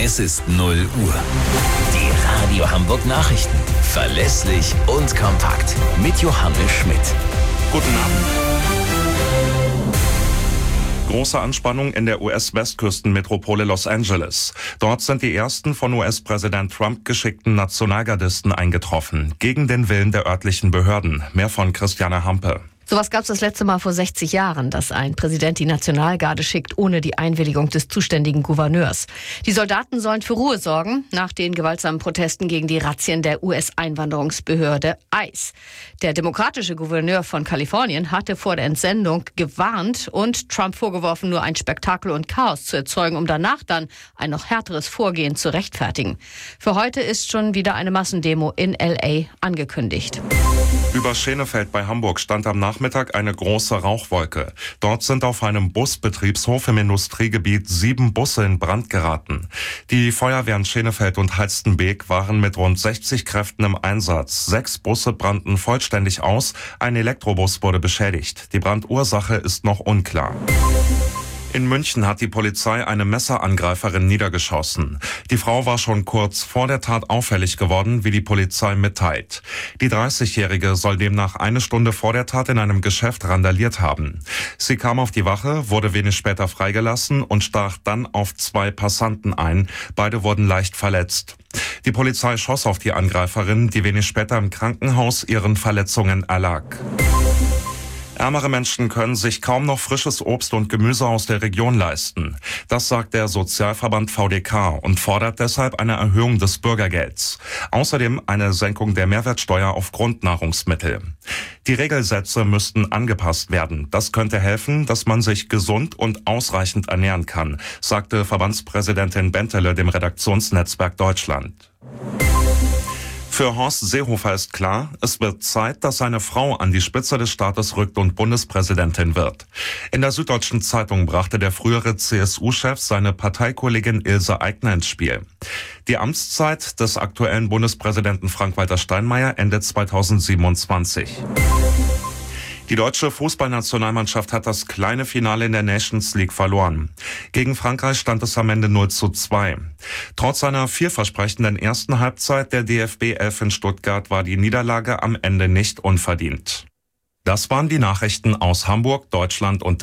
Es ist 0 Uhr. Die Radio Hamburg Nachrichten. Verlässlich und kompakt. Mit Johannes Schmidt. Guten Abend. Große Anspannung in der US-Westküstenmetropole Los Angeles. Dort sind die ersten von US-Präsident Trump geschickten Nationalgardisten eingetroffen. Gegen den Willen der örtlichen Behörden. Mehr von Christiane Hampe. Sowas gab es das letzte Mal vor 60 Jahren, dass ein Präsident die Nationalgarde schickt, ohne die Einwilligung des zuständigen Gouverneurs. Die Soldaten sollen für Ruhe sorgen nach den gewaltsamen Protesten gegen die Razzien der US-Einwanderungsbehörde ICE. Der demokratische Gouverneur von Kalifornien hatte vor der Entsendung gewarnt und Trump vorgeworfen, nur ein Spektakel und Chaos zu erzeugen, um danach dann ein noch härteres Vorgehen zu rechtfertigen. Für heute ist schon wieder eine Massendemo in L.A. angekündigt. Über Schenefeld bei Hamburg stand am Nachmittag eine große Rauchwolke. Dort sind auf einem Busbetriebshof im Industriegebiet 7 Busse in Brand geraten. Die Feuerwehren Schenefeld und Halstenbek waren mit rund 60 Kräften im Einsatz. 6 Busse brannten vollständig aus, ein Elektrobus wurde beschädigt. Die Brandursache ist noch unklar. In München hat die Polizei eine Messerangreiferin niedergeschossen. Die Frau war schon kurz vor der Tat auffällig geworden, wie die Polizei mitteilt. Die 30-Jährige soll demnach eine Stunde vor der Tat in einem Geschäft randaliert haben. Sie kam auf die Wache, wurde wenig später freigelassen und stach dann auf 2 Passanten ein. Beide wurden leicht verletzt. Die Polizei schoss auf die Angreiferin, die wenig später im Krankenhaus ihren Verletzungen erlag. Ärmere Menschen können sich kaum noch frisches Obst und Gemüse aus der Region leisten. Das sagt der Sozialverband VDK und fordert deshalb eine Erhöhung des Bürgergelds. Außerdem eine Senkung der Mehrwertsteuer auf Grundnahrungsmittel. Die Regelsätze müssten angepasst werden. Das könnte helfen, dass man sich gesund und ausreichend ernähren kann, sagte Verbandspräsidentin Bentele dem Redaktionsnetzwerk Deutschland. Für Horst Seehofer ist klar, es wird Zeit, dass seine Frau an die Spitze des Staates rückt und Bundespräsidentin wird. In der Süddeutschen Zeitung brachte der frühere CSU-Chef seine Parteikollegin Ilse Aigner ins Spiel. Die Amtszeit des aktuellen Bundespräsidenten Frank-Walter Steinmeier endet 2027. Die deutsche Fußballnationalmannschaft hat das kleine Finale in der Nations League verloren. Gegen Frankreich stand es am Ende 0:2. Trotz einer vielversprechenden ersten Halbzeit der DFB 11 in Stuttgart war die Niederlage am Ende nicht unverdient. Das waren die Nachrichten aus Hamburg, Deutschland und